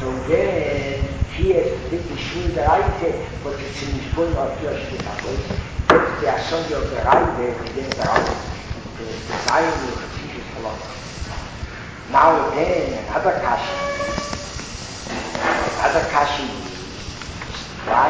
So then he has to take the Shmur the Reite, but it's in his point of your Shmur. That's the Asong of the Reite, and then the Reite, the Zion of the Tish Halach. Now then, another Kashi is why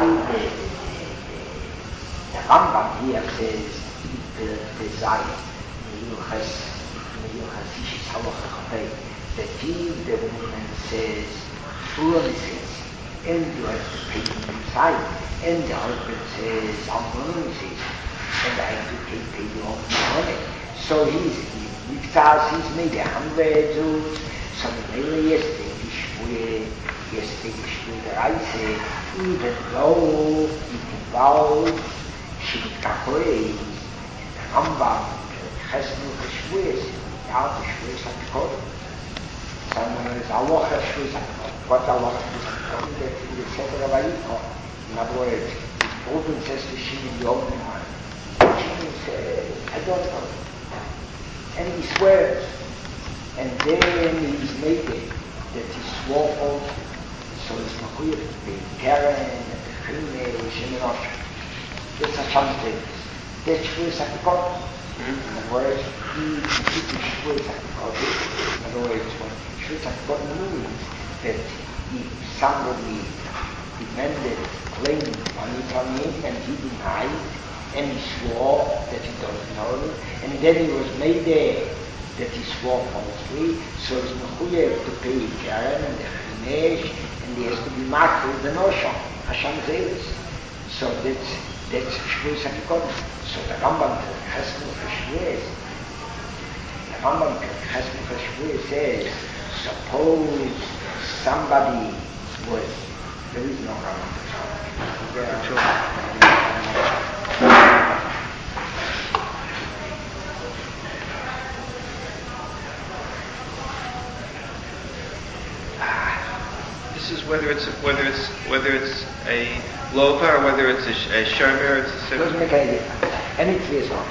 the Rambam here says the Zion, the Yuchas Tish Halach, the team, the movement says, fluences, and you have to pay the inside, and the husband says, I'm fluences, and I have to pay the own money. So he's made 100 Jews, so maybe yesterday the Reise, even though it involved Shivit Kakoe, and the Rambam, Chesnu Cheshvues, Yad Shvues HaPikot. Sondern es ist Allah Schluss angekommen. Gott Allah Schluss angekommen, der in der Sefer Vayikra. In other words, his proven says to Shimon Yochai. Shimon says, I don't know. And he swears. And then he's made it that he swore falsely. So it's Machuyah, the Karen, and the Chime, Shimon Osher. That's a chance. That's Shluss angekommen. In other words, he completely Shluss angekommen. In other words, Shluss angekommen means that if somebody demanded, claimed money from him and he denied, and he swore that he doesn't know, and then he was made there that he swore falsely, so he's mechuyev to pay Karen and the Chinesh, and he has to be marked with the Noshon, Hashem Zeres. So that's Shluss angekommen. So the Rambam says, suppose somebody was, there is no Rambam. This is whether it's a lova or whether it's a shomer. It doesn't make any difference. Any clear song.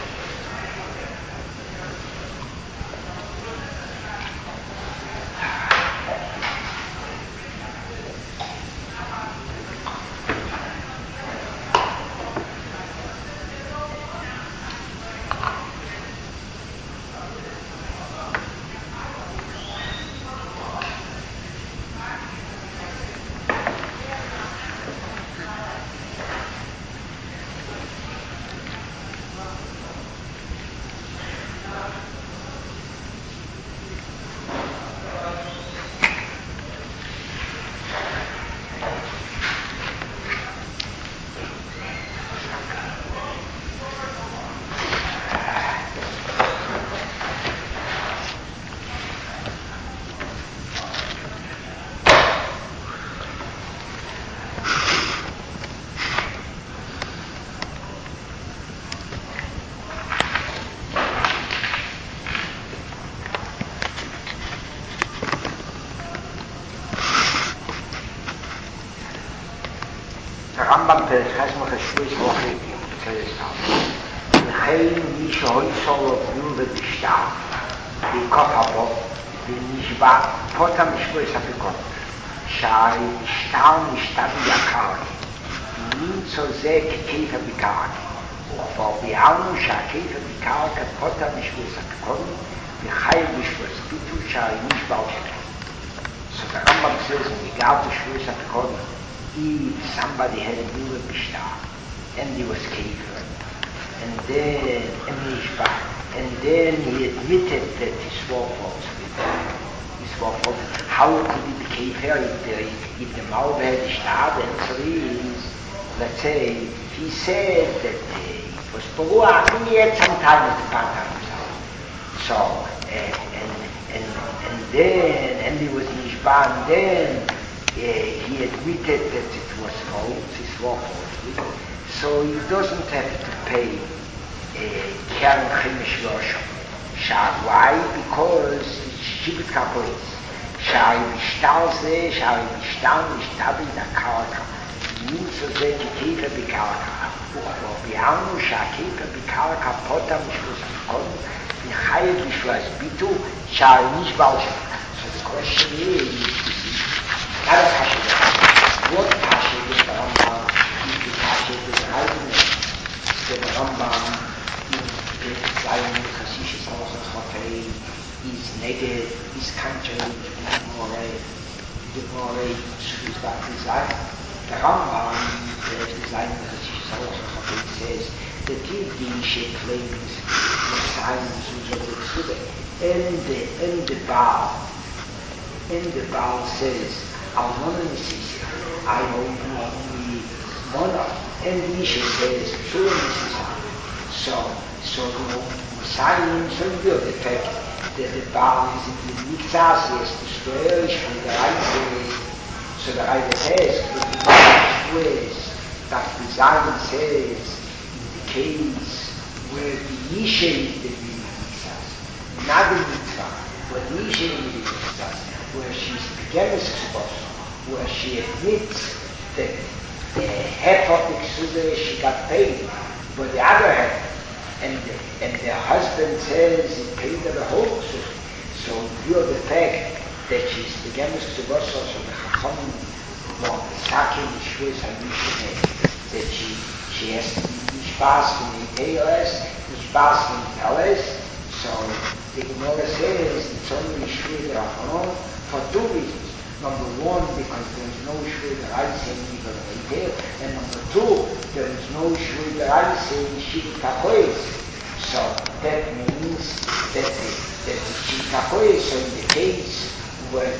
Rambam Perchas Machashvis Hochit says now, V'chein mi shehoisol Yuve b'shtar, v'kofabo, v'nishba, potam shvues ha'pikot, sh'ari shtar nishtab yakarki, v'nitzo ze k'keifa b'karki, וכבר ביארנו שהכיפה בקרקע פוטה בשבוס הפיקון, וחייב בשבוס ביטו שהרי נשבר שלהם. So the Rambam says in regard to Shvuas HaPikon, if somebody had a new Bishtar, and he was Kefer, and then he admitted that he swore falsely. How could he be Kefer if the Malva had a Shtar? The answer is, let's say, he said that it was Peruach, and he had some time at the Panta himself. So, and he was Nishba, and then he admitted that it was false, he swore falsely, so he doesn't have to pay Karen Chimish Roshon. Why? Because it's Shivit Kapois. Shari Bishtar Ze, Shari Bishtar Nishtabi Da Karaka. Nitzo Ze Kikeifa Bikaraka. Uchbo Bianu Shakeifa Bikaraka Pota Mishvus Apikon. V'chayev Mishvus Bitu, Shari Nishbal. So the question is, Gemara Shuvus Daf Zayin. The Rambam, the Zayin Chashish Salach says that if the Isha claims Messiah Zuzah and the Baal says Almona Nisisa, I hold only Mona, and the Isha says Shua Nisisa. So Messiah so good the fact that the Baal is in the Mitzas, yes, the Shverish from the right. So the Rebbe says, that the Zion says, in the case where the Yisha is the Mitzvah, not the Mitzvah, where the Yisha is the Mitzvah, where she's the Gemes where she admits that the half of the Ksuda she got paid, but the other half, and the husband says he paid her the whole Ksuda. So in view of the fact that she's the Gemes Ksuda, so the Chacham want the Saki Nishvus HaMishne, that she has to be Nishbas in Teos, Nishbas in Teles. So the Gemara says it's only Nishvus Rahman for two reasons. Number one, because there is no Nishvus Raisa in Teos, and number two, there is no Nishvus Raisa in Shivit HaKoyes. So that means that the Shivit HaKoyes, so in the case where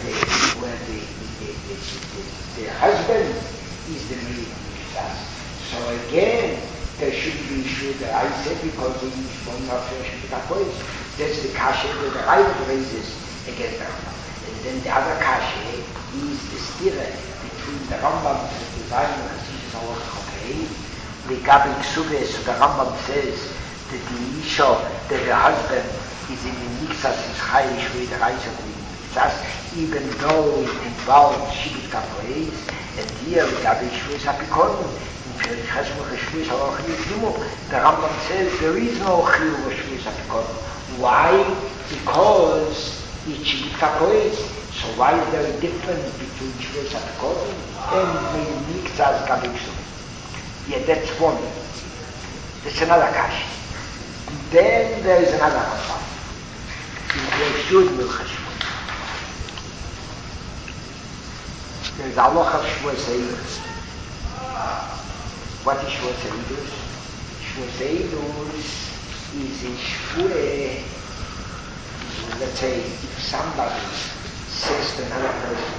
the husband is the Mitzvah. So again, there should be Shuvah Raisa because he is going up to Shuvah HaKoyes. That's the kasha that the Rebbe raises against the Rambam. And then the other kasha is the stira between the Rambam and the Zayin and Chassidus Halacha Chokei. Regarding Ksubeh, so the Rambam says that the Isha, that the husband is in the Mitzvah, is Chayish with the Raisa of the even though it involves Shivit HaKoyes, and here regarding Shvus HaPikonim, in Perek Chesmuch Shvus HaLochim, the Rambam says there is no Chiyuv of Shvus HaPikonim. Why? Because it's Shivit HaKoyes. So why is there a difference between Shvus HaPikonim and Mikzas Gabiksu? Yeah, that's one. That's another kash. Then there is another Rambam. In Perek Yud Milchas. There's a lot of Shvuas Eidus. What is Shvuas Eidus? Shvuas Eidus is a Shvuah, let's say, if somebody says to another person,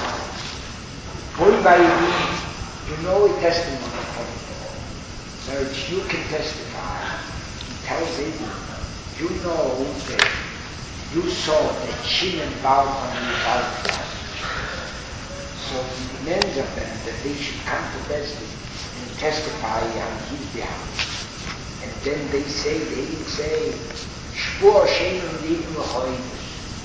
Boy by you know a testimony from it. So you can testify. He tells Eidus, you know that you saw that Shimon bowed on the altar. So he demands of them that they should come to Bezdin and testify on his behalf. And then they even say, Shvur Shemim Livim L'Choyim.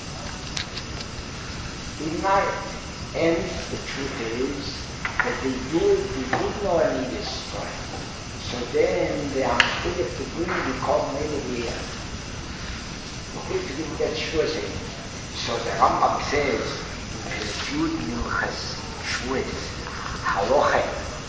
They deny it. And the truth is that they didn't know any of this story. So then they are free to bring the call maybe okay, to give that Shvur Shemim. So the Rambam says, Yud Milchas Shvuas Haloche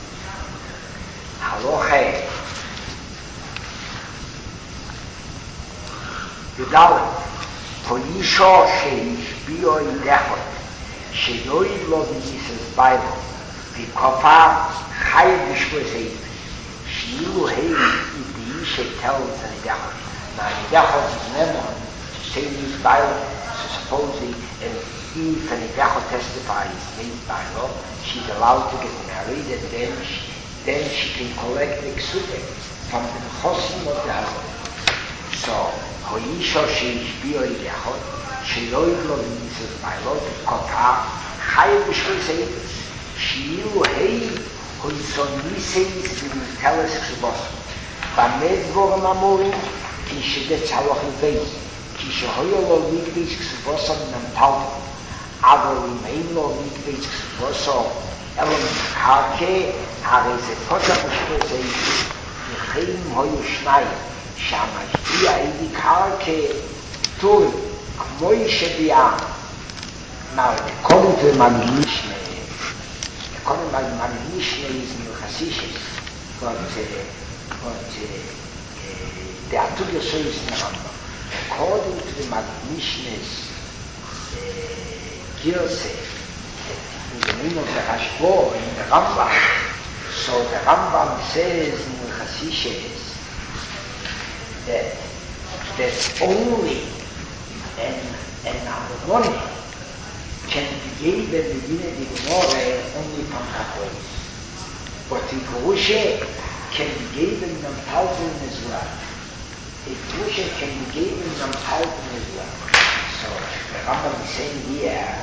Yudal Koyisho Sheishbio Idechot Sheyoid Lo V'Yisas Bailo V'Kofa Chayev B'Shvuas Eidus Sheyilu Hei Idisha tells an Idechot. Now Idechot is Memon to say these Bailo. So supposedly, if an Idechot testifies made by law, she's allowed to get married, and then she can collect the Ksubeh from the Chosim of the husband. So, Hoyisho Sheishbio Idechot, Sheloid Lo V'Yisas by law, Kota, Chayev B'Shvuas Eidus, Sheyilu Hei, Hoyson Niseis V'Miteles Ksubos, V'Med Vorim Amorim, Ki Shedetz Haloch Beis. כשהיו לו מקדש כסבוסו מנטלתו, אבל אם אין לו מקדש כסבוסו, אלו מקרקע, הרי זה פוסק משפוס אידי, וכם היו שניים, שהמשפיע אידי קרקע, פטור, כמו שביעה. Now, according to the Manishne is Milchasishis, but there are two Yoshois in the Rambam. According to the Mishne's Girse, the name of the Rashbo in the Rambam. So the Rambam says in the Chassidus that only an Amonone can be given the Dina di Gemore only from Kakois. But in Kurusha can be given them Talmud as well. A Kurusha can be given them Talmud as well. So the Rambam is saying here,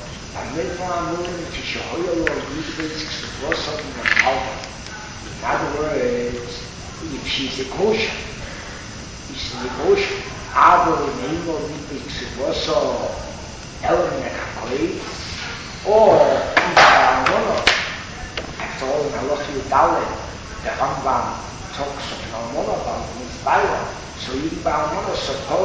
in other words, if she's a kosher, she's a kosher, aber name of the Xubroso element of or after all, in Halacha Yudalet, the Rambam talks of Almona about Mizbala. So even by Almona,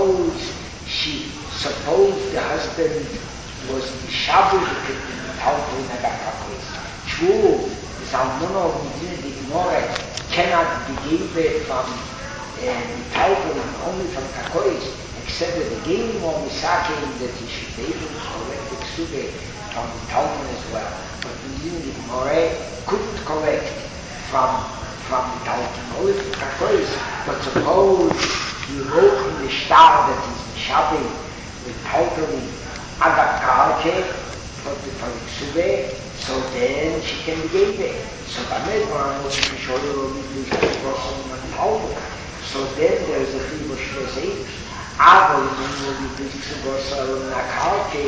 suppose the husband was Mishabu in the Talmud in Agakakos. True, this Almona of Medina de Gemore cannot be given from the Talmud only from Kakois, except that the game of Misakim that he should be able to collect the Ksube from the Talmud as well. But Medina de Gemore couldn't collect from the Talmud only from Kakois. But suppose he wrote in the star that he's Mishabi with Talmud Agakarke for the Ksube, so then she can be given. So by Medran, what you show you will be Talmud. So then there is a Chiv of Shveseish. Aber when will be Ksube in Akarke,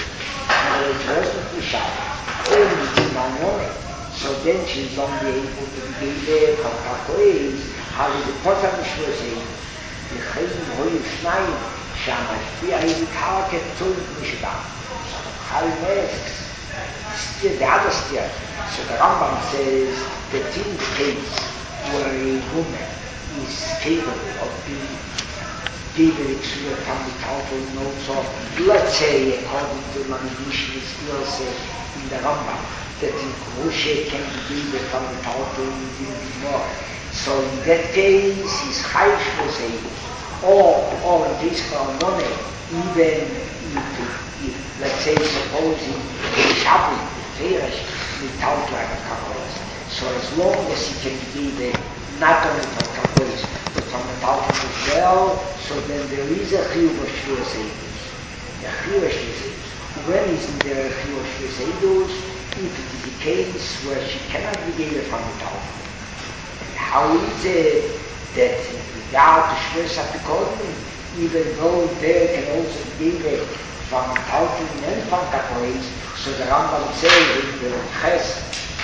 it wasn't Mishabi. Only in Malmone. So then she's only able to be there from Kakois. How is the Potam Shveseish? The Chayim Hoyu Shnayim. שהמשפיע העיקר כתוב משבע. How asks, still the other step. So the Rambam says that in the case where a woman is capable of being given to from the Talmud and also, let's say, according to Mandish say in the Rambam, that in Kurusha can be given from the Talmud in more. So in that case, his Chaysh was able. Or in case for money, even if let's say, supposing Shabu, Teresh, without like a Kabbalists. So as long as he can be there, not only from Kabbalists, but from the Talmud as well, so then there is a Chiyuv of Shvur Seidus. A Chiyuv of Shvur Seidus. When isn't there a Chiyuv of Shvur Seidus? If it is a case where she cannot be given from the Talmud. How is it that in regard to Shvur Sapikodim, even though there can also be given from Talmud and from Kabbalists, so the Rambam says in the Ches,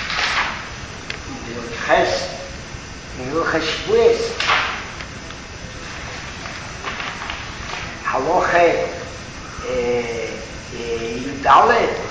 in Hilchos Shvuos, Halacha Yudalet,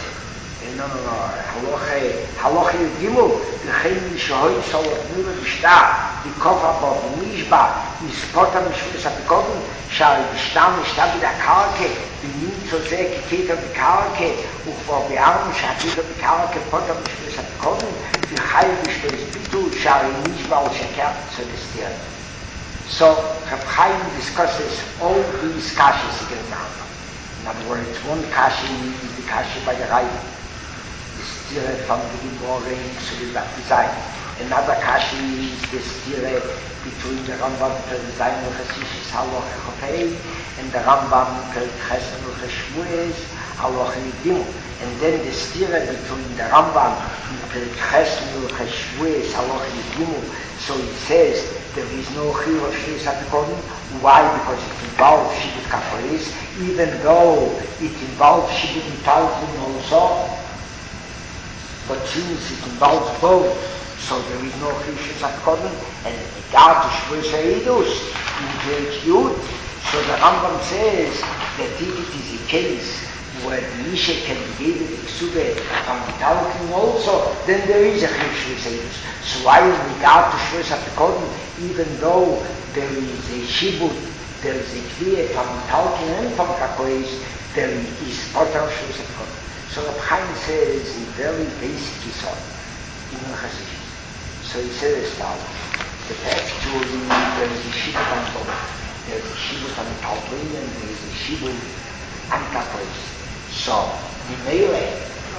Halacha Yudimul, V'chein Mishohoi Solot Nula B'shtar, V'kofa Bo V'mishba, V'spotam Shvuos Apikodim, Shal B'shtar Mishtar B'dakarke, V'nimtzo Zeh Kiketa B'karke, U'chvo B'arm Shakita B'karke, Potam Shvuos Apikodim, V'chai B'shtois Bitu, Shal Mishba U'shaker Tzodestir. So, Reb Chaim discusses all these kashas against the Rambam. In other words, one kashi is the kashi by the Raiva. The stire from the Gemara in Ksubis Baptizai. Another kashi is the stire between the Rambam per Zayin Chassidus Halacha Chofei and the Rambam per Chesed Cheshvuos Halacha Yudim. And then the stire between the Rambam per Chesed Cheshvuos Halacha Yudim. So it says there is no Chiyuv of Shvur Sapikodim. Why? Because it involves Shibud Kabbalists, even though it involves Shibud Talmud also. But since it involves both, so there is no Chiyuv of Shvur Sapikodim. And in regard to Shvur Seidus, in Perek Yud, so the Rambam says that if it is a case where the Isha can be given the Ksube from the Talmud also, then there is a Chiyuv of Shvur Seidus. So why in regard to Shvur Sapikodim, even though there is a Shibud, there is a Kviyah from the Talmud and from Kakois, there is Potam Shvur Sapikodim. So Reb Chaim says a very basic Yisod in Chassidus. So he says as follows, that actually there is a Shibud on both. There is a Shibud on the Talmud and there is a Shibud on Kakois. So, Mimele,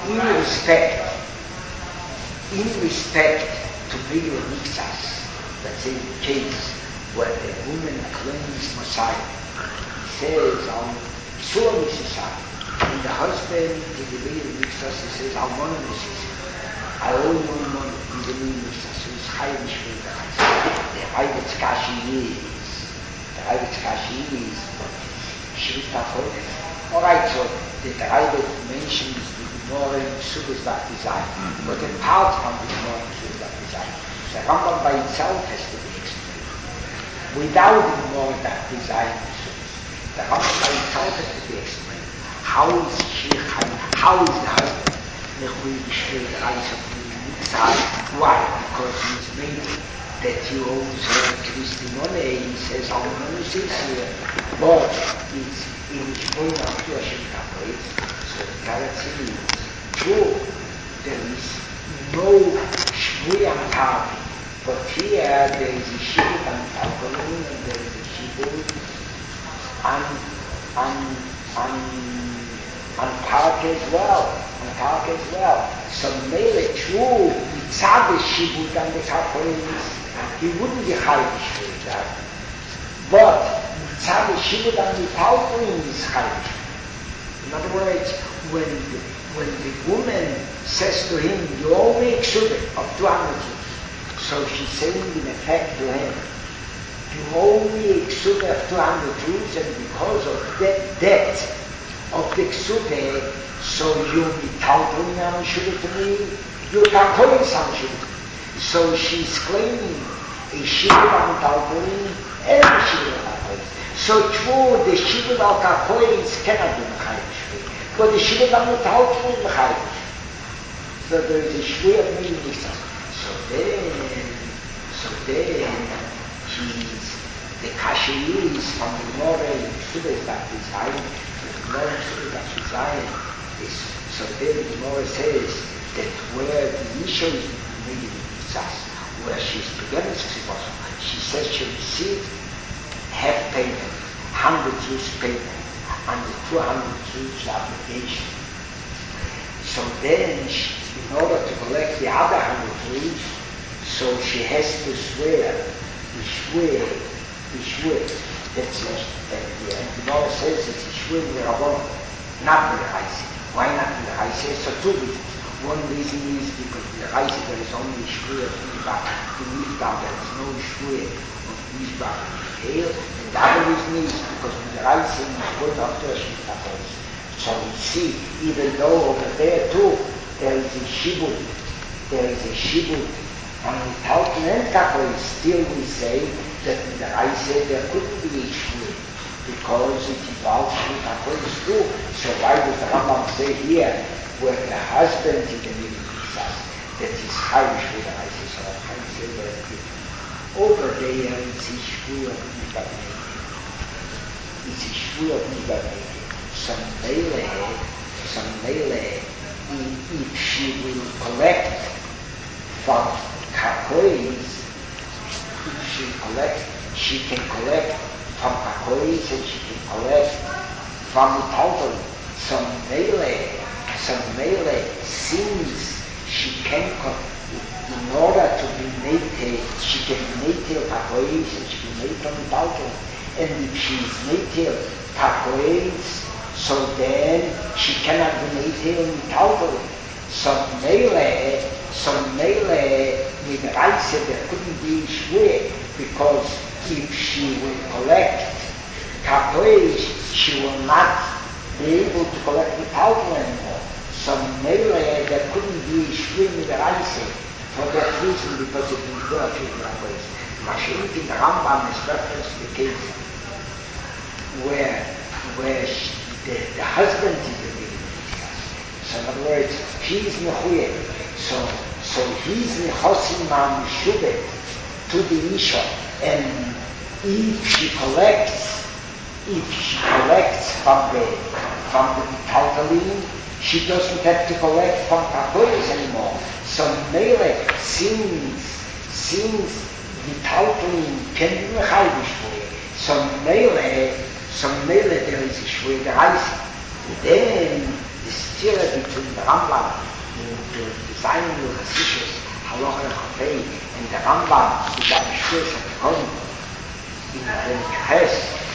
in respect to Migdal Mixas, let's say the case where the woman claims Messiah, he says, Isur Messiah, and the husband in the Migdal Mixas, he says, Almona Messiah, I owe you money in the Migdal Mixas, so it's high in the the Rabbit's Kashi is, she was not focused. Alright, so the Rabbit mentions the Gemara in Sudas design, but the part from the Gemara in Sudas design, the Rambam by itself has to be explained. Without the Gemara design, the Rambam by itself has to be explained. How is the husband the eyes of the Mitzvah? Why? Because he's made that he owes her Christi money. He says, our money is here, but it's in going up to Hashem Kapoit. So the Taratzi is true. There is no Shmuyam Tavi, but here there is a Shibut and Talkolim, and there is a Shibut and Park as well. So Mele true, Mitzad is Shibut and the Talkolim, he wouldn't be Chayish for that. But Mitzad is Shibut and the Talkolim is Chayish. In other words, when the woman says to him, you owe me Ksubit of 200 Jews. So she's saying in effect to him, you owe me Ksubit of 200 Jews, and because of that debt of the Ksubit, so you'll be Talkolim on Shubit to me, you'll Talkolim some Shubit. So she's claiming a Shibud al Talkolim and a Shibud al Talkolim. So true, the Shibud al Talkolim cannot be Mechayish, but the Shibud al Talkolim is Mechayish. So there is a Shibud of Mitzvah. So then, the Kashi is from the Gemara in Sudas that design. The Gemara in Sudas that design is, so then the Gemara says that where the issue is made where she's beginning to she says she received half payment, 100 Jews payment, and the 200 Jews obligation. So then, in order to collect the other 100 Jews, so she has to swear, that's it. And the Gemara says it's a shwir mirabon, not miraisi. Why not miraisi? So two reasons. One reason is because in the Raisi there is only Shvuah of Mizbach to Mizbach, there is no Shvuah of Mizbach to Mizbach. And the other reason is because in the Raisi is going up to Hashem Kapois. So we see, even though over there too, there is a Shibut, and without an Kapois, still we say that in the Raisi there couldn't be a Shvuah, because it involves Hashem Kapois too. So why does the Rambam say here, where the husband in the middle that is Chayish with the Raisi, so I can say there's a difference. Over there, it's a Shvuah of Mizbach. Some Mele, if she will collect from Kakois, she can collect from Kakois and she can collect from the Talmud. Some Mele, since she can, in order to be native, she can be native Kakois and she can make from the Talmud. And if she is native Kakois, so then she cannot be native in the Talmud. Some Mele, with Raisa, there couldn't be Shvuah, because if she will collect Kapois, she will not be able to collect the Talmud anymore. Some Mele, there couldn't be Shvuah with Raisa, for that reason, because it will go to the Kapois. Mashiach in the Rambam is reference to the case where the husband is the middle. So in other words, he is Mechuyeh. So he's Nechosim Mishubet to the Isha. And if she collects from the Taltalim, she doesn't have to collect from Kakoyes anymore. So Mele, since the Taltalim can be Mechayish for it, so Mele there is a Shvuah the Raisa. the stira between the Rambam, the design of the Hasidic, Halacha Chafei, and the Rambam, the Mishpuas of the Kohen, in the Ches,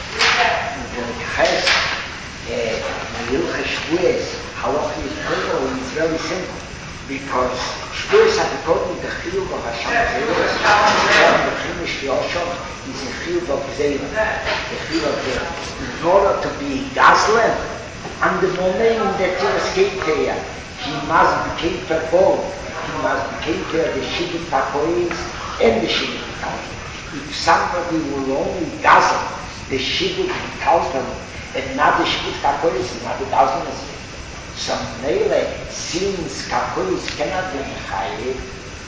Hilchos Shavuos, Halacha Yitkono is very simple, because Shavuos at the Kohen, the Chiyuv of Hashem Zeres, the Chimish Yoshon, is a Chiyuv of Zeres, the Chiyuv of Zeres. In order to be Gazlan, and the moment that you escape here, he must be capable of both. He must be capable of the Shibut HaKoyes and the Shibut HaKoyes. If somebody will only dazzle the Shibut HaKoyes and not the Shibut HaKoyes, he's not the dazzleness. So Mele, since HaKoyes cannot be Mechayev,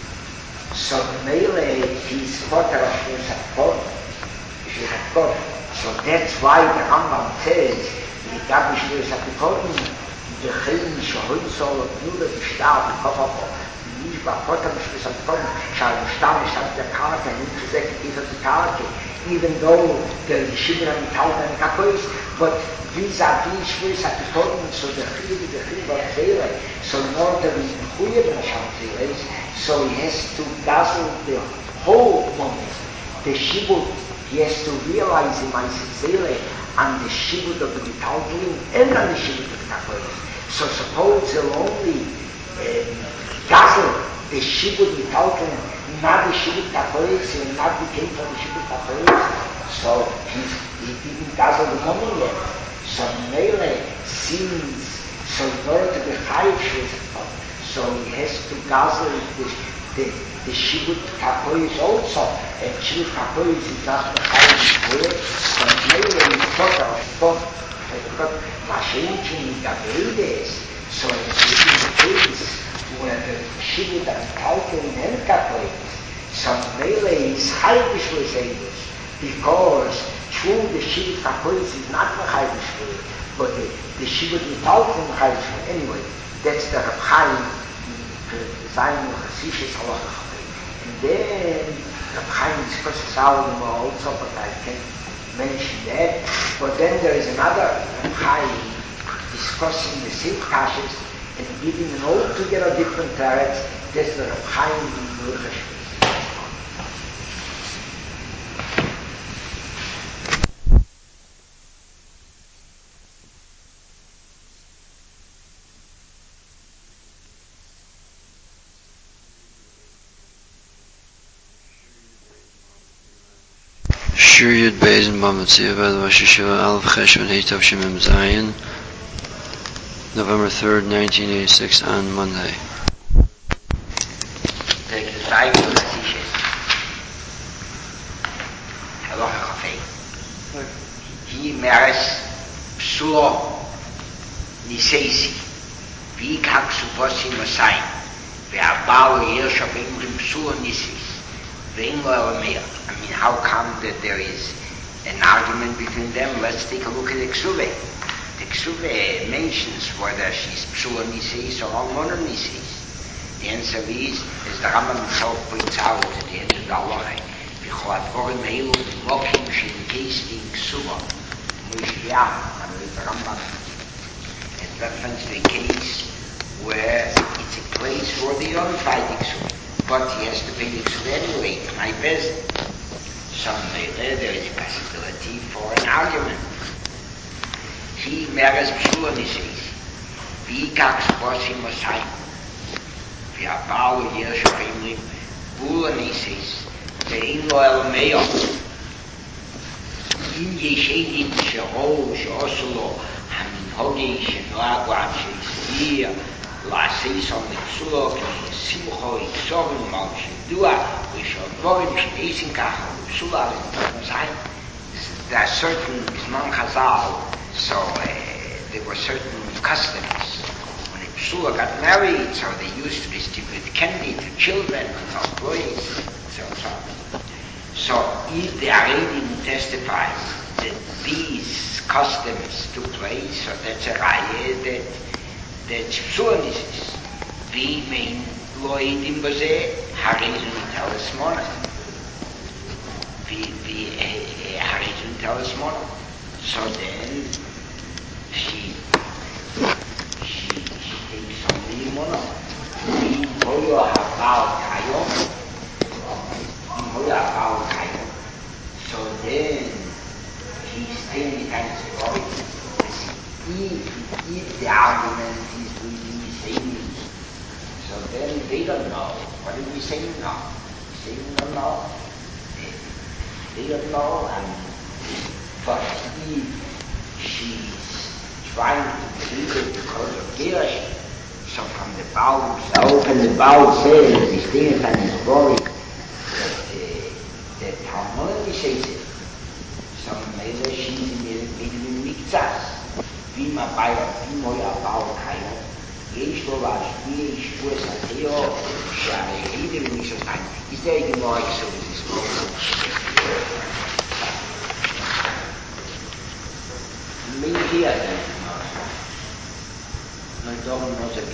so Mele, he's Potter of Shibut HaKoyes. So that's why the Rambam says, the Gabi Shibut HaKoyes, the Chayim Shahoyzol, Nuda Bishtar, the Kofafo, nicht bei Potter Shibut HaKoyes, shall Bishtar, shall the Karke, and to say it is the Karke, even though the Shibut HaKoyes, but vis-a-vis Shibut HaKoyes, so the Chayim of Zele, so in order to be Mechuyev Hashem Zeles, so he has to dazzle the whole moment, the Shibut. He has to realize in my Zele and the Shibut of the Metalkelim and on the Shibut of the HaKoyes. So suppose he'll only dazzle the Shibut Metalkelim, not the Shibut HaKoyes, he'll not be capable of the Shibut HaKoyes. So he didn't dazzle the moment yet. So Mele seems, so in order to be Chayiv, so he has to dazzle the Shibut HaKoyes also, and Shibut HaKoyes is not the highest word, so Mele is Potter, Mashiach in the Vedas, so it's in the case where the Shibut HaKoyes and HaKoyes, so Mele is Chayiv with because true the Shibut HaKoyes is not the highest word, but the Shibut HaKoyes anyway, that's the Reb Chaim, the design of Hasidic Halacha. And then Reb Chaim discusses out also, but I can't mention that. But then there is another Reb Chaim discussing the same kashas and giving an altogether different teretz. That's the Reb Chaim in Hilchos Shavuos. Shur Yud Beis and Bamatzia by the Rosh Hashiva Aleph Cheshvan Heitav Shemim Zayin, November 3rd, 1986, on Monday. The design of the Hasidic Halacha Chafei. He meres Psulo Niseisi, V'ikak Suposi Masayim, Ve'abalo Yershav Imrim Psulo Niseisi. I mean, how come that there is an argument between them? Let's take a look at the Ksuve. The Ksuve mentions whether she's Psula Niseis or Almona Niseis. The answer is, as the Rambam himself points out at the end of the Halacha, V'chol advorim heilu v'mokim she'in case in Ksuva. Moishiyah, I believe the Rambam has referenced a case where it's a place for the unfighting Ksuva. But he has to pay the Ksuva anyway, my best. Someday there is a possibility for an argument. He meres Psula Niseis, V'ikak Suposi Masayim, V'abalo Yershav Imrim Psula Niseis, Ve'in lo el Meyo, In Yeshedim She'o She'osu lo Haminhogi She'noagu Am She'isir La'aseis on the Psula Simcho Yitzorim Mal She'dua V'shovorim She'esin Kach Psula there are certain Bisman Chazal, so there were certain customs. When a Psula got married, so they used to distribute candy to children and employees, so if the Aredim testifies that these customs took place, so that's a raya that Psula Niseis. V'mein lo eidim bazeh, harizun itelas mona. Harizun itelas mona. So then she takes on the Imona. In Hoya Habal Kayo. So then he's taking the kind of story. If the argument is really saying, so then they don't know. What are we saying now? Saying don't know. They don't know, but if she's trying to believe it because of Girish, so from the Baal himself, and the Baal says, this thing is an story, that Talmud says it. So maybe she's in Mikzas. Bima Baila, Bimoya Baal Kaila, Yeshua, Yeshua Sateo, Shari, Eder in Mishas time. Is there any more exodus? Maybe I don't know. No, don't know that.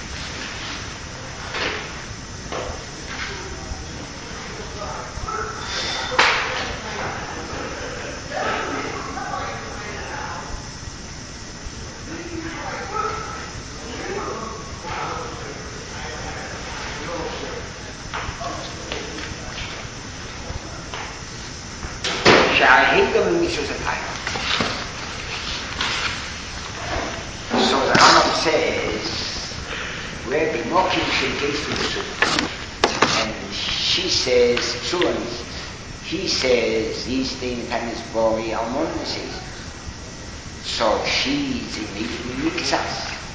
So the Rambam says, where the Mokim Shekes and she says, he says, these things and his boy Almon says. So she's in Mikzas.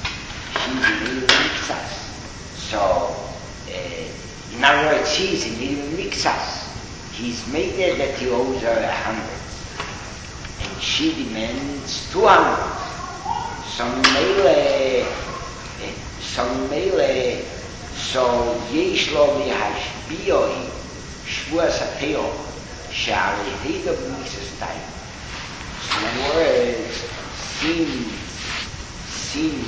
So, in other words, she's in Mikzas. He's made it that he owes her 100. And she demands 200. Some mele, so yesh lo mihashbiyoi, shvua sateo, shari hida b'misas time. So in other words, since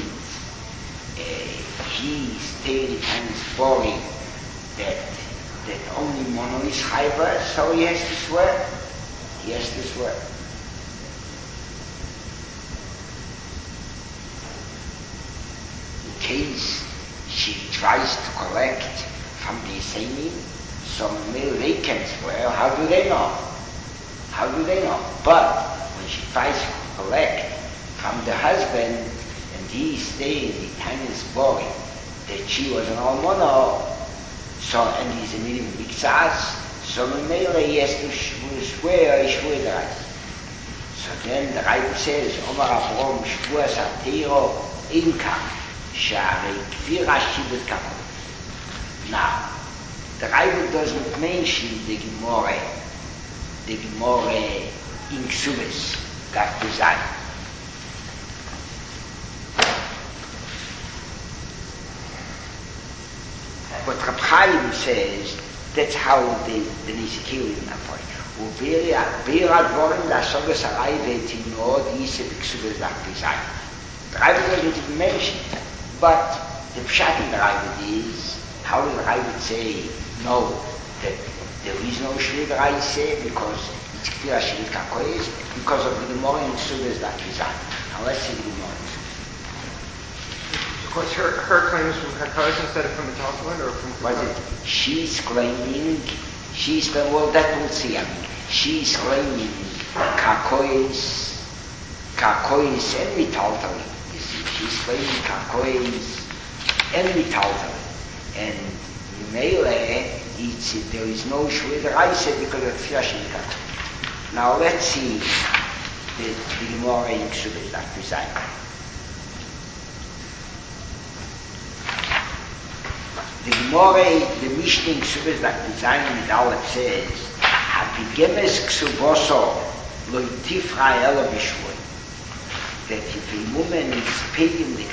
he's taking his body that only mono is chayva, so he has to swear. In case she tries to collect from the Yisraelim, some male they can swear. How do they know? But when she tries to collect from the husband, and he stays in Tanya's body that she was an almono, so and he's a meeting Mikzas, so male he has to swear the right. So then the Rebbe says, Omar Avrom shvua satiro inka. Now, the Rebbe doesn't mention the Gemara in Ksubis, that design. But Reb Chaim says that's how the Nizikirim are for it. U'be'er advorim la'sogas ha'Rebbe tino di'ise b'Ksubis that design. The Rebbe doesn't even mention it. But the pshat in the Rebbe is, how will the Rebbe say, no, that there is no Shvei Reise because it's clear Shvei Kakoyes, because of the Gemara in Subes that design. Now let's see the Gemara in Subes. Of course, her claim is from Kakoyes instead of from the Talmud, or from Kakoyes? She's claiming, well, that we'll see. She's claiming Kakoyes and Mitaltali. She's claiming Kakoyes and Mitaltali. And Mele, there is no Shvei Reise because of Tfiyashim Kakoyes. Now let's see the Gemara in Ksubis that design. The Gemara, the Mishnah in Ksubis that design with Allah says, Hapigemes Ksuboso lo tifra elo b'shvoi. That if a woman is paying the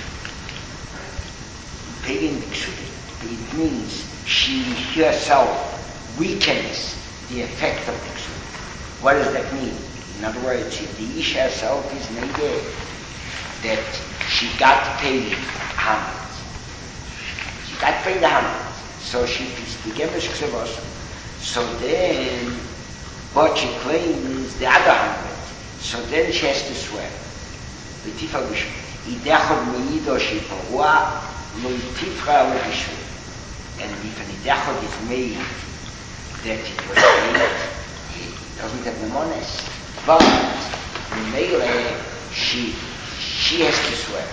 Ksubis, it means she herself weakens the effect of the Ksubis. What does that mean? In other words, if the Isha herself is needed, that she got paid 100. That paid 100. So she began with Ksubos. So then, but she claims the other 100. So then she has to swear. idechod meido sheporua lo tifra lo bishul. And if an idechod is made that it was made, it doesn't have the mones. But Mele, she has to swear.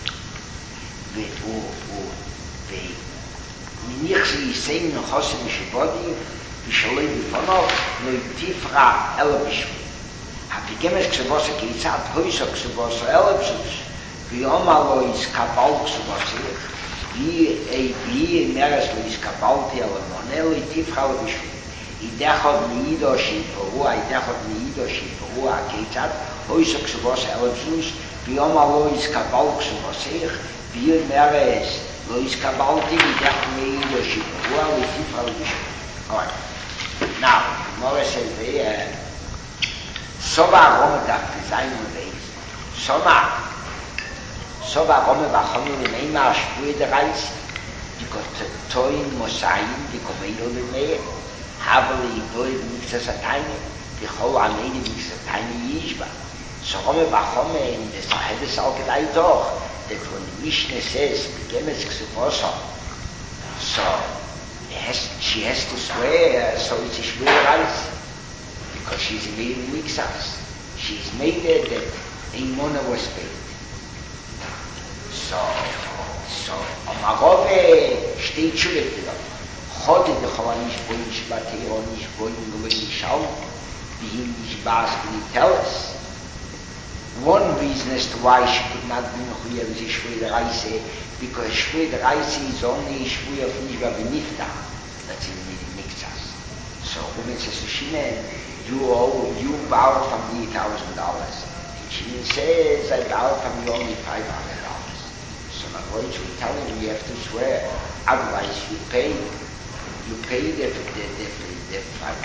מניח שיסיים נחוסם משבודי ושלוי בפונו לא תפרע אלא בשמי. הפיגמס כסבוסה כיצד הויסו כסבוסה אלא בסוס ויאמר לו יסקבל כסבוסה והיא מרס לו יסקבלתי אלא מונה לא תפרע אלא בשמי. ידחוד מיידו שיפרוע כיצד הויסו כסבוסה אלא בסוס ויאמר לו יסקבל כסבוסה והיא מרס lo iskabalti vidach meido shipua lo tifra lo bishul. All right. Now, Mora says there, Soba Rome daf design on base. Soba Rome bachonu l'meima shpui de reis, because toin mosayim di komeiro l'mei, haveli doi miksa satayne, di chol ameini miksa satayne yishba. So Rome bachome in the Sahedis al-Kedai doch, that when the Mishnah says Gemes Ksuboso, so she has to swear, so it's a shvur rice, because she's made in Mixas. She's made it that a mona was paid. So Amarove steht schon wieder. Chode de Chova nicht boin, Shbatero nicht boin, Gowen nicht schauen, wie ihm nicht was, wie nicht tell us. One reason as to why she could not be Mechuyev is Shvui the Reise, because Shvui the Reise is only Shvui of Nishba Benifta, that's in Mixas. So woman says to Shimon, you borrowed from me $1,000. And Shimon says, I borrowed from you only $500. So my words will tell him you have to swear, otherwise you pay the $1,000.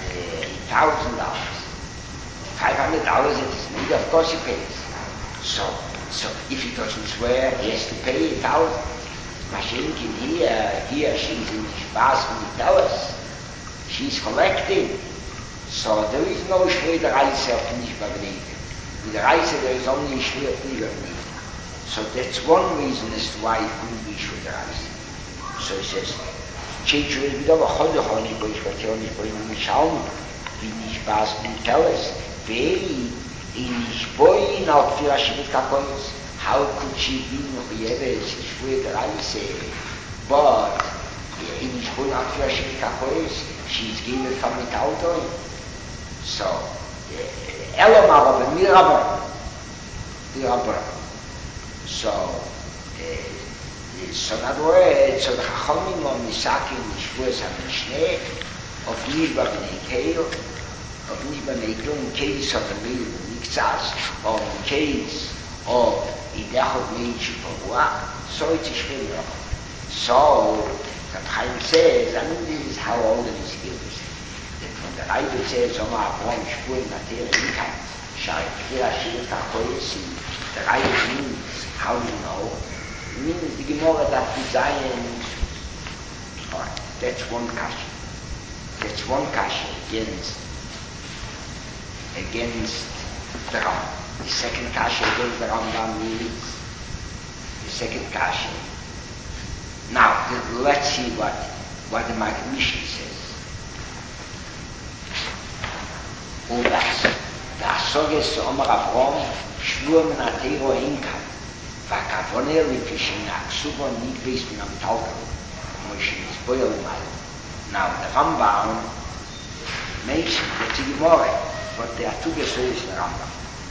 $500 it is made, of course he pays. So if he doesn't swear, he has to pay $1,000. Mashinkin here she's in Shvas when he tells us. She's collecting. So there is no Shvei the Reise of Nishba B'neitim. With the Reise there is only Shvei of Nishba B'neitim. So that's one reason as to why it couldn't be Shvei the Reise. So he says, Change will be done, Chodecho Nishba Yishbateo Nishba Yishbalm, Nishbas when he tells us. How could she be Mechuyeves Shvui the Reise? But in Shvui not Shvui Kakois, she's given from it out. So Elomar of Mirabah. So in other words, so the Chachamim on Misaki in Shvui Mishneh of Nishba B'nei Keil, of Nishba Neiklo in case of the Meil Mikzas, or in case of Idechot Meil Shiporua, so it's a Shvei. So the Chaim says, and this is how all of these skills, that when the Rebbe says, Omar Avrom Shvui Mater Ikat, Shai Kira Shir Kakoyesi, the Rebbe means, how do you know? It means the Gemara that designs, that's one kasha. That's one kasha against the Rambam. The second kasha against the Rambam means the second kasha. Now, let's see what the Maggid Mishnah says. Ulas, V'asoges Omar Avrom, Shvur min Atero Inkat, V'akavone Lefishina Ksubo Nikbeis min Amtalko, Moshe Nizboyo L'mal. Now, the Rambam makes the Gemara, but there are two gesoyes in the Rambam.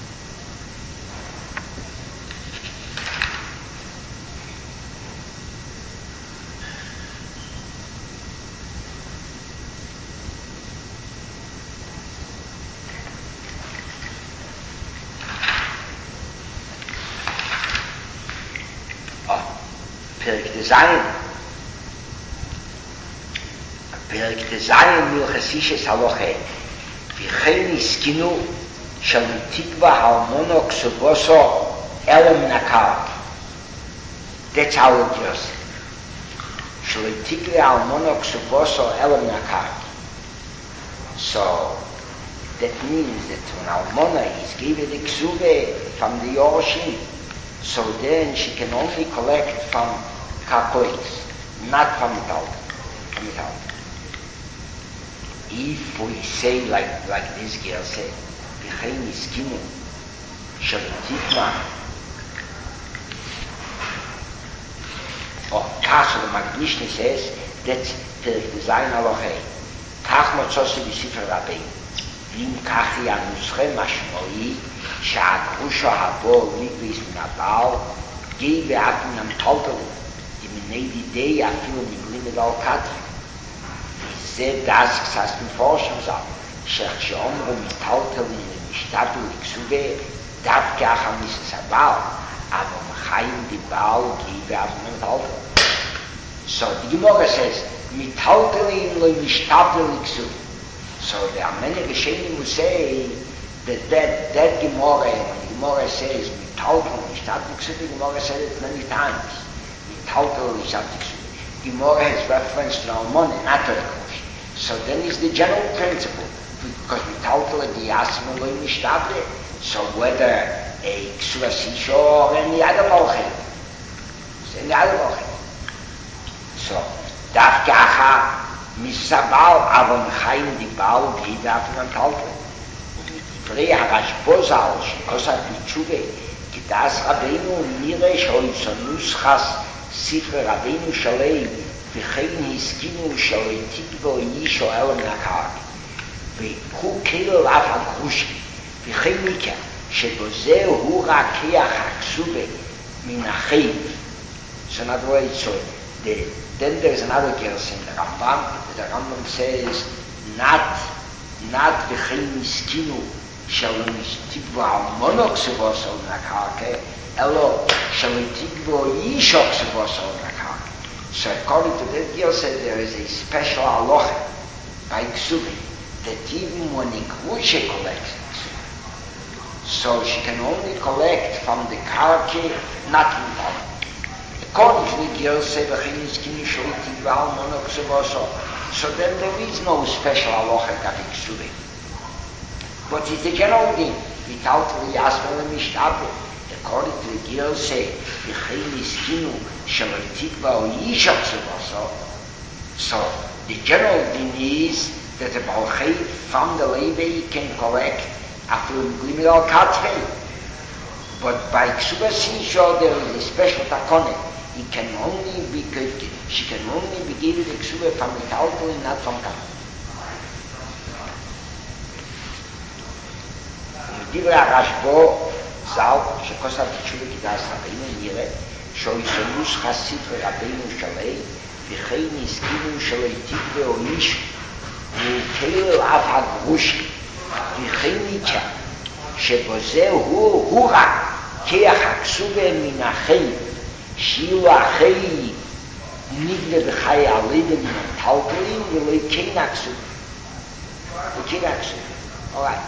פרק דזיין מלחסישס הלוכה וכן הסכינו של תקווה הרמונו כסובוסו אלם נקר. That's how it goes. של תקווה הרמונו כסובוסו אלם נקר. So that means that when Almona is given the ksuve from the Yorshim, So then she can only collect from Karkois, not from Metalton. If we say like this girl said, V'chein iskinu shel tikma, or Kasher the Magdishne says, that's the design halachei. Kach motzosi b'sifra rabbein. V'im kachi anusche mashmoi, שהגרושו הבו ליבליס מן הבעל, גי ואף מן המטלטלים, דמיני דידי אפילו מגלימד על כתבי. וזה דס קצת מפורשם זו, שכשאומרו מטלטלים למשתבל לקסובה, דווקא אחר מיסס הבעל, אבל מחיים דיבל גי ואף מן המטלטלים. So the Gemara says, מטלטלים למשתבל לקסובה. So there are many Rishonim who say that Gemara, when the Gemara says Mitaltel Nishtat Miksubi, the Gemara said it many times. Mitaltel Nishtat Miksubi. Gemara has reference to Almone, not to the Kosh. So then is the general principle, because Mitaltel the Yasma Loi Nishtable. So whether a Ksura Sisho or any other Malchim. So Daf Gacha Misabal Avon Chaim Dibal Gida Mitaltel. Frei הרשב"א ז"ל, שכוסת בתשובה, כי דאס רבינו נראה שאויסו נוסחס ספר רבינו שלי, וכן הסכימו שלא תקבו אישו אלו נקרק. ויקחו כאילו אף הגרושי, וכן מכן, שבזה הוא רק כיח הכסובה מן החייב. So in other words, so then there's another case in the Rambam. The Rambam says, not וכן הסכימו, שלא תקבו המונו כסבוסו נקרקה, אלא שלא תקבו אישו כסבוסו נקרקה. So according to that Gilsa, there is a special halacha by Ksubi, that even when a Grusha collects Ksubi, so she can only collect from the karke, not from the other. According to the Gilsa, so then there is no special halacha by Ksubi. But it's the general thing. Without the Yasma Mishtabel, according to the Gil say, so the general thing is that the Balchei from the Levi can collect after Glimid al Katve. But by Ksuba Sisho there is a special takone. She can only be given the Ksuba from the Talto and not from Katve. דברי הרשב"א ז"ל, שכוסת בתשובה כדאס רבינו נראה, שאויסו נוסחה ספר רבינו שלי, וכן הסכימו שלא תקבעו אישו, וכאילו אף הגרושי, וכן מכן, שבזה הוא רק כיח הכסובה מן החייב, שאילו החייב נגלה בחי הלידה מן הטלטלים, ולא כן הכסובה. All right.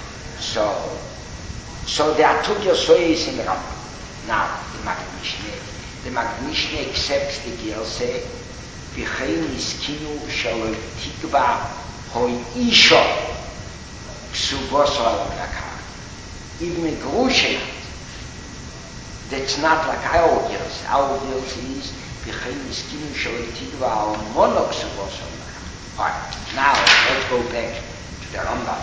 So there are two Yosoyes in the Rambam. Now, the Magdishne accepts the Gilse, V'chein iskinu shelo tikva hoi isho ksuboso al nakar. Even a Grusha, that's not like our Gilse. Our Gilse is V'chein iskinu shelo tikva al mono ksuboso al nakar. Alright, now let's go back to the Rambam.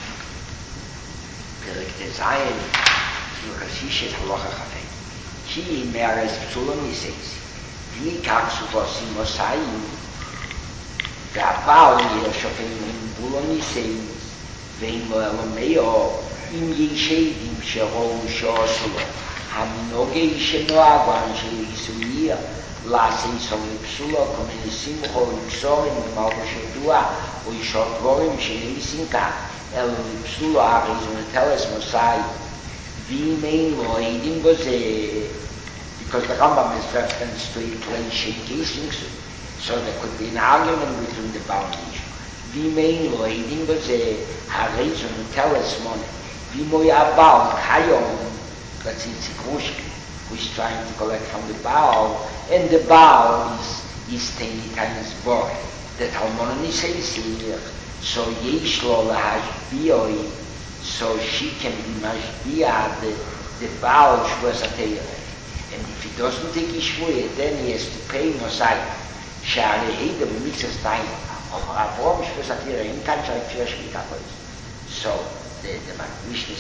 פרק תזיין, וחסישת הלוכה חפי. כי מארז פסולו ניסייס, בלי כך סופוסים מוסאים, והבעל יהיה שופעים בולו ניסייס, ואין לו אלומאו, אם ישדים שרום שעשו לו, המנוגי שנועבן של יסויה, לעשי לפסולו, כמנסים חול לקסורים, ומלכו שדוע, או ישור דבורים שנעשים כך, אלו לפסולו הרי זו נטלס מוסאי ואם לו עדים בזה because the Rambam is reference to a place in casing so there could be an argument between the boundaries ואם לו עדים בזה הרי זו נטלס מונה ואם הוא יעבל כיום that's Itzik Rushki who is trying to collect from the Baal and the Baal is tiny kindness boy that Halmonani says here so yesh lo lahashbioi, so she can be mashbiah the Baal Shvus HaTeirah. And if he doesn't take his shvuah, then he has to pay Mosai. Sha'alei Heidem Mitzvahs Taim. Aber Avraham Shvus HaTeirah, in can't try to Shvit HaKois. So, the Mishnah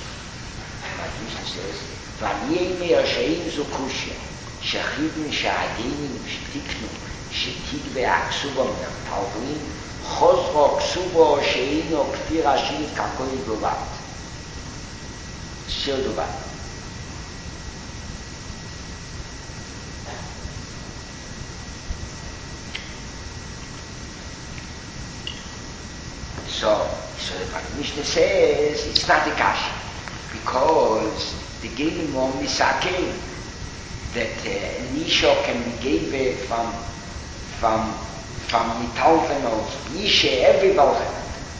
says, V'aniyei me'er she'im zu kushya, shechidin sha'adenim sh'tiknu, sh'tigve ha'ksuba min ha'talvin, chozro ksuba she'ino kfir ha'shivit kakoi b'vat. Shir b'vat. So the Mishnah says it's not a kasha, because the Gelim on Misake, that Nisha can be given from Mitalfen also. Nisha, every Balchan.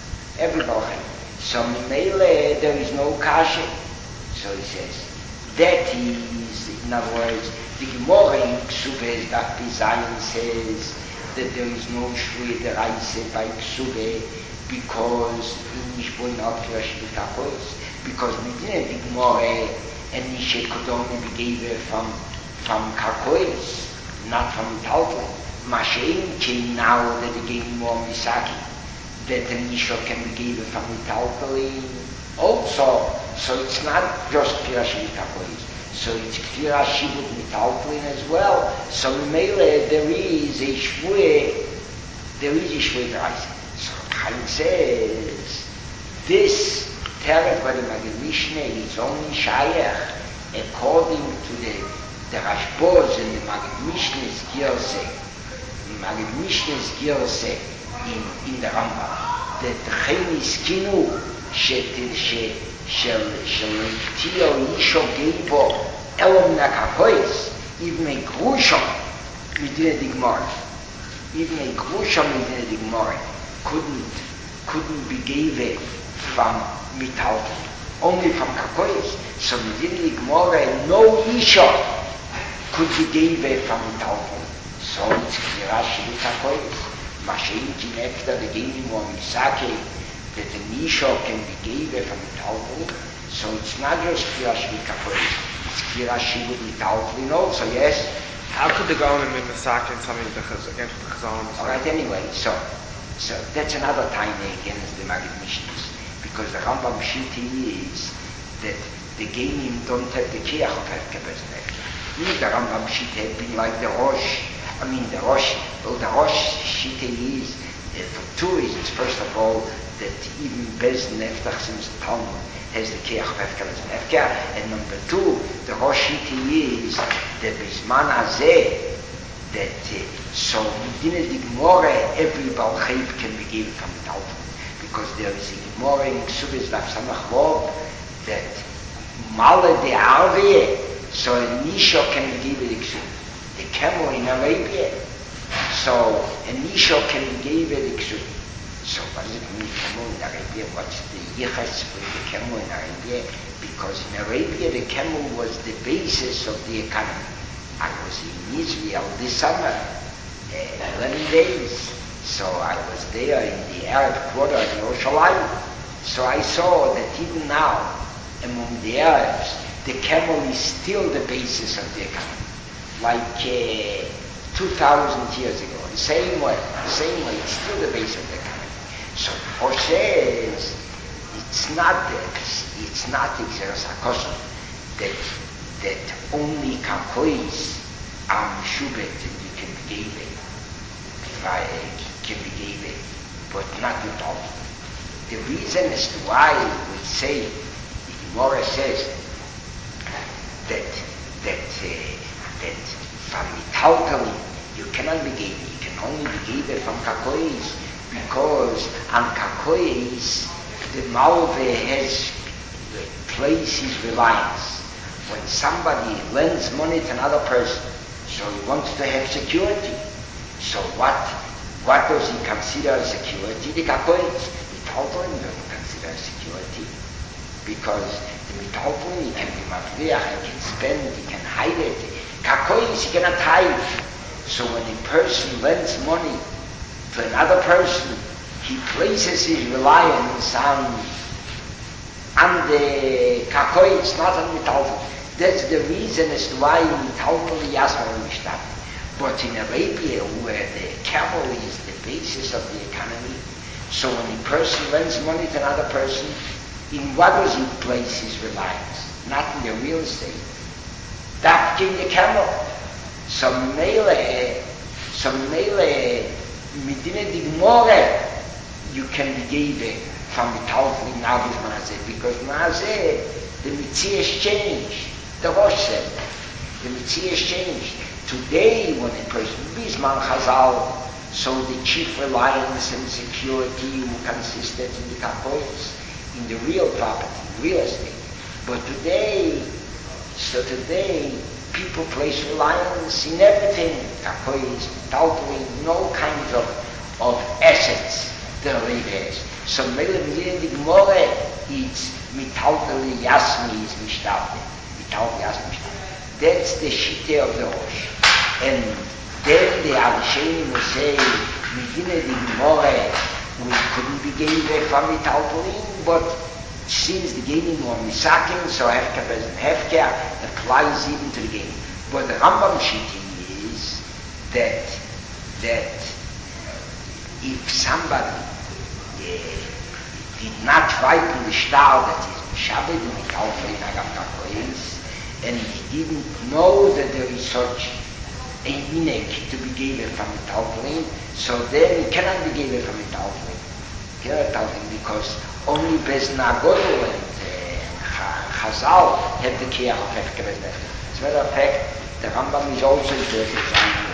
So Mimele, there is no kasha. So he says, that is, in other words, the Gemara in Ksubeh, that Bizayin says that there is no Shvuah Deraisa by Ksubeh, because in Nishboin Al-Kirashvit HaKois, because we didn't think more and Nisha could only be given from Kakois, not from Talpin. Mashain came now that they gave more Misaki, that the Nisha can be given from Talpin also. So it's not just Kirashvit HaKois, so it's Kirashvit Mitalpin as well. So Mele, there is a Shvuah Deraisa. So Chaim says, this Terek by the Magid Mishnah is only Shayach according to the Rashbaz and the Magid Mishnah's Girseh. The Magid Mishnah's Girseh in the Rambam, that the Chenis Kinu Shelektiyo Yisho Geibo Elom Nakakois, even a Grusham Medina Digmar, couldn't be given from Mitalton, only from Kakois. So Medina Gemara, no Isha could be given from Mitalton. So it's Kirashi with Kakois. Mashain Kinekta, the Genim or Misake, that the Nisha can be given from Mitalton. So it's not just Kirashi with Kakois, it's Kirashi with Mitalton also, yes? How could the Gaonim be massacring something against the Chazalim? Alright, anyway, so that's another time against the Magid Mishnahs, because the Rambam Shiti is that the Genim don't have the Kiach of Hefke Beznek. If the Rambam Shiti had been like the Rosh Shiti is for two reasons. First of all, that even Bez Neftach since the Talmud has the Kiach of Hefke Beznek, and number two, the Rosh Shiti is the Bisman Hazeh, that so Medina Digmore, every Baal Chayv can be given from the Talmud, because there is a Gemara in Ksubis Daf Samach Vov that Mala de Arveh, so a Nisha can be given the Ksub, the camel in Arabia, so a Nisha can be given the Ksub. So what does it mean, camel in Arabia? What's the yichas with the camel in Arabia? Because in Arabia the camel was the basis of the economy. I was in Israel this summer, 11 days. So I was there in the Arab quarter in Yerushalayim. So I saw that even now, among the Arabs, the camel is still the basis of the economy. Like 2,000 years ago, the same way, it's still the base of the economy. So Or says, it's not Exeras HaKosher that only Kakois are Meshubet and you can be given, but not with all. The reason as to why we say, the Gemara says that from Mitaltali you cannot be given, you can only be given from Kakois, because on Kakois the Malve has placed his reliance. When somebody lends money to another person, so he wants to have security. So what does he consider as security? The Kakois. Mitalton doesn't consider security, because the Mitalton, he can be mavriach, he can spend, he can hide it. Kakois, he cannot hide. So when a person lends money to another person, he places his reliance on and the kakoi is not on metalful. That's the reason as to why metalful yasma mishtab. But in Arabia, where the camel is the basis of the economy, so when a person lends money to another person, in what does he place his reliance? Not in the real estate. That in the camel. Some mele, midine digmore, you can give from the Talmud in Aviv Mazeh, because Mazeh, the Mitzvah changed. The Rosh said, the Mitzvah changed. Today, when a person Bisman Chazal, so the chief reliance and security consisted in the kapois, in the real property, real estate. But today, people place reliance in everything, kapois, talpui, no kinds of assets the Rebbe has. So Mele Mirin Digmore, it's mitalteli yasmi is mishtavde. Mitalteli yasmi mishtavde. That's the shite of the Rosh. And then the Arishenim will say, Mirin Digmore, we couldn't be given from mitalteli, but since the gaming were misaking, so Hefker doesn't Hefker, applies even to the gaming. But the Rambam shite is that if somebody did not write in the star that he's Shabbat in the Kalfa in Agam Kakois, and he didn't know that there is such a minek to be given from the Talmud, so then he cannot be given from the Talmud, because only Bezna Godel and Chazal have the care of Hefker. As a matter of fact, the Rambam is also interested in